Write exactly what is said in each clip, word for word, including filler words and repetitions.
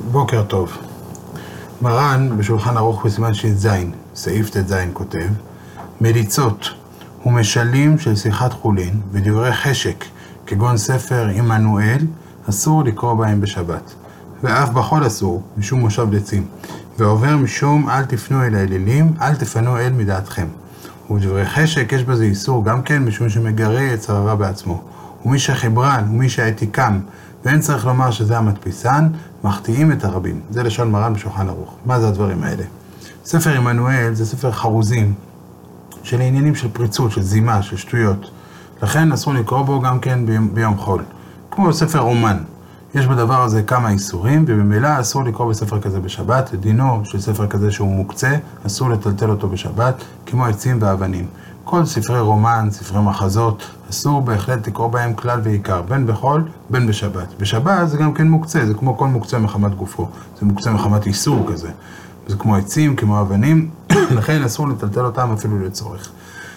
בוקר טוב. מרן בשולחן ערוך בסימן ש"ז, סעיף ט"ז כותב, מליצות ומשלים של שיחת חולין ודברי חשק כגון ספר עמנואל אסור לקרוא בהם בשבת, ואף בחול אסור משום מושב לצים, ועובר משום אל תפנו אל האלילים, אל תפנו אל מדעתכם. ובדברי חשק יש בזה איסור גם כן משום שמגרה יצר הרע בעצמו, ומי שחיברן ומי שהעתיקם, ואין צריך לומר שזה המדפיסן, מחטיאים את הרבים. זה לשון מרן בשולחן ערוך. מה זה הדברים האלה? ספר עמנואל זה ספר חרוזים של עניינים של פריצות, של זימה, של שטויות. לכן אסור לקרוא בו גם כן ביום, ביום חול. כמו ספר רומן. יש בדבר הזה כמה איסורים, ובמילא אסור לקרוא בספר כזה בשבת. דינו של ספר כזה שהוא מוקצה, אסור לטלטל אותו בשבת, כמו עצים ואבנים. כל ספרי רומן, ספרי מחזות, אסור בהחלט לקרוא בהם כלל ועיקר, בין בחול, בין בשבת. בשבת זה גם כן מוקצה, זה כמו כל מוקצה מחמת גופו. זה מוקצה מחמת איסור כזה. זה כמו עצים, כמו אבנים, לכן אסור לטלטל אותם אפילו לצורך.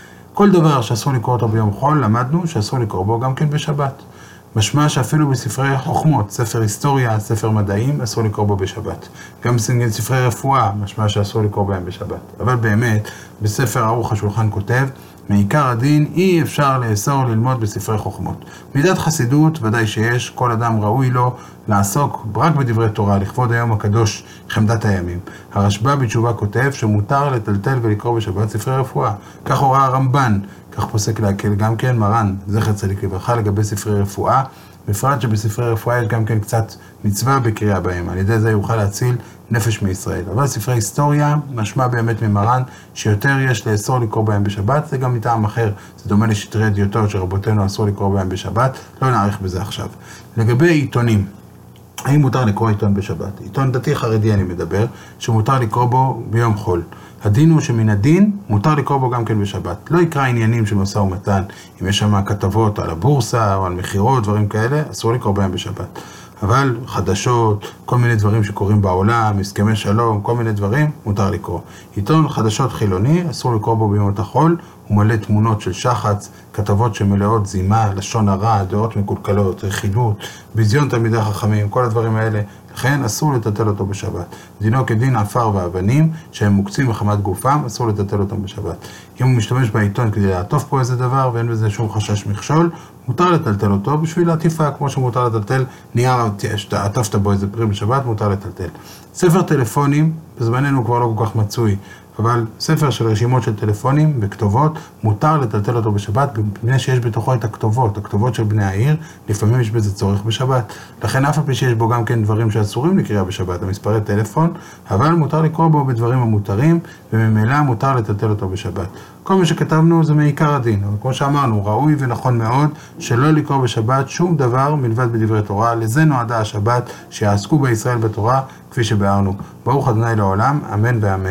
כל דבר שאסור לקרוא אותו ביום חול, למדנו שאסור לקרוא בו גם כן בשבת. משמע שאפילו בספרי חוכמות, ספר היסטוריה, ספר מדעים, אסור לקרוא בו בשבת. גם בספרי רפואה, משמע שאסור לקרוא בהם בשבת. אבל באמת, בספר ערוך השולחן כותב, מעיקר הדין אי אפשר לאסור ללמוד בספרי חוכמות. מידת חסידות ודאי שיש, כל אדם ראוי לו לעסוק רק בדברי תורה, לכבוד היום הקדוש, חמדת הימים. הרשב"א בתשובה כותב שמותר לטלטל ולקרוא בשבת ספרי רפואה. כך הוראה הרמב"ן, כך פוסק להקל גם כן מרן, זכר צדיק לברכה, לגבי ספרי רפואה, בפרט שבספרי רפואה יש גם כן קצת מצווה בקריאה בהם, על ידי זה יוכל להציל נפש מישראל. אבל ספרי היסטוריה משמע באמת ממרן שיותר יש לאסור לקרוא בהם בשבת, זה גם מטעם אחר, זה דומה לשטרי הדיוטות שרבותינו אסור לקרוא בהם בשבת, לא נעריך בזה עכשיו. לגבי עיתונים, האם מותר לקרוא עיתון בשבת? עיתון דתי חרדי אני מדבר, שמותר לקרוא בו ביום חול. הדין הוא שמן הדין מותר לקרוא בו גם כן בשבת. לא יקרא עניינים של משא ומתן, אם יש שם כתבות על הבורסה או על מחירות, דברים כאלה, אסור לקרוא בהם בשבת. אבל חדשות, כל מיני דברים שקורים בעולם, הסכמי שלום, כל מיני דברים, מותר לקרוא. עיתון חדשות חילוני, אסור לקרוא בו בימות החול, הוא מלא תמונות של שחץ, כתבות שמלאות זימה, לשון הרע, דעות מקולקלות, רכילות, ביזיון תלמידי חכמים, כל הדברים האלה. לכן אסור לטלטל אותו בשבת. דינו כדין עפר ואבנים שהם מוקצים מחמת גופם, אסור לטלטל אותם בשבת. אם הוא משתמש בעיתון כדי לעטוף פה איזה דבר ואין בזה שום חשש מכשול, מותר לטלטל אותו בשביל העטיפה, כמו שמותר לטלטל נייר, שעטפת בו איזה פרי בשבת, מותר לטלטל. ספר טלפונים, בזמננו כבר לא כל כך מצוי, אבל ספר של רשימות של טלפונים וכתובות, מותר לטלטל אותו בשבת, בפני שיש בתוכו את הכתובות, הכתובות של בני העיר, לפעמים יש בזה צורך בשבת. לכן אף על פי שיש בו גם כן דברים שאסורים לקריאה בשבת, המספרי טלפון, אבל מותר לקרוא בו בדברים המותרים, וממילא מותר לטלטל אותו בשבת. כל מה שכתבנו זה מעיקר הדין, אבל כמו שאמרנו, ראוי ונכון מאוד שלא לקרוא בשבת שום דבר מלבד בדברי תורה, לזה נועדה השבת, שיעסקו בישראל בתורה, כפי שבארנו. ברוך ה' לעולם, אמן ואמן.